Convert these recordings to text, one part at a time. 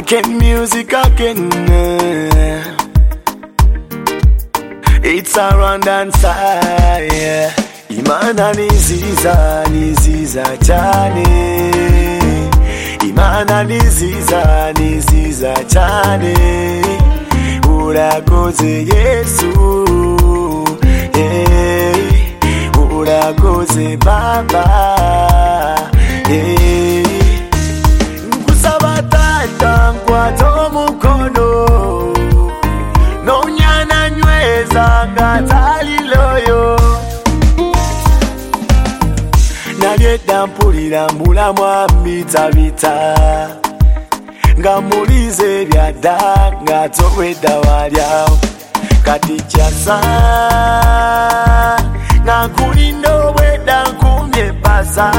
Making music again. It's a Rwandan style. Imana niziza chane. Imana niziza chane. Urakoze Yesu, hey. Urakoze Baba, hey. Nkusaba tata nkwato mukono, nonyana nyweza ngatali loyo. Nabyedda mpulira mbula mwambita nga mulize byadda nga towedda walyawo kati kyasa nga nkulinda obwedda nkumye pasa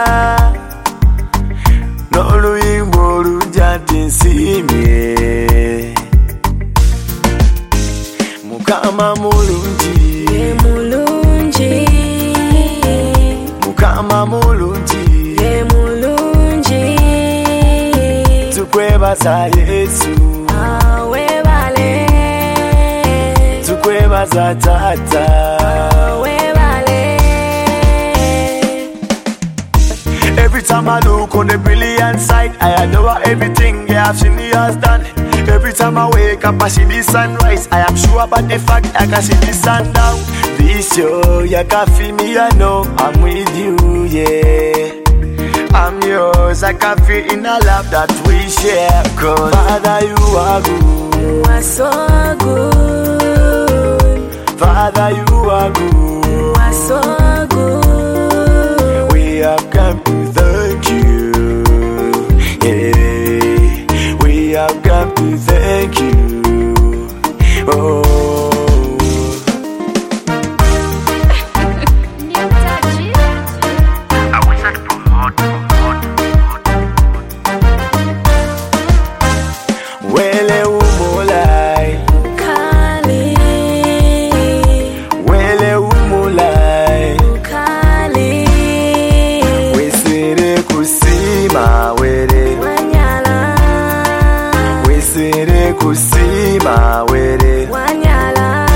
n'oluyimba olujja nti nsiimye. Mukama mulungi, Mukama mulungi, tukwebaza Yesu, webale, tukwebaza Tata, webale. Every time I look on the brilliant side, I adore everything I've seen He has done. Every time I wake up, I see the sunrise. I am sure about the fact I can see the sundown. This year, you can feel me, I know I'm with you, yeah. I'm yours, I can feel in the love that we share. Cause Father, you are good, You are so good, Father, you are good, you are so good. we have come to thank you, yeah. We have come to thank you, oh. Wele umulai, Kali, wele umulai, Kali, wesere kusima were, Wanyala, wesere kusima were. Wanyala.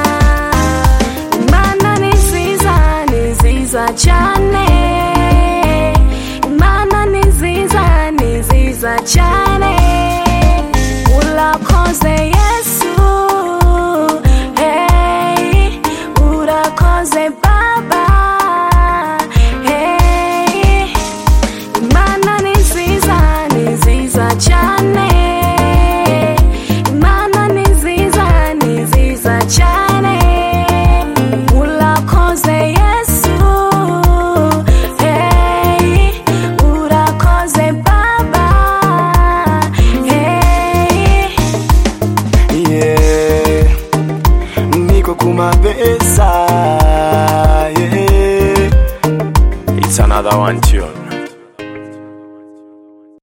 Imana niziza chane. Imana niziza chane. Urakoze Yesu, hey. Urakoze Baba, hey. Imana niziza chane. Imana niziza chane. Urakoze Yesu, hey. Urakoze Baba, hey. Yeah, niko kumabesa, yeah. It's another one tune.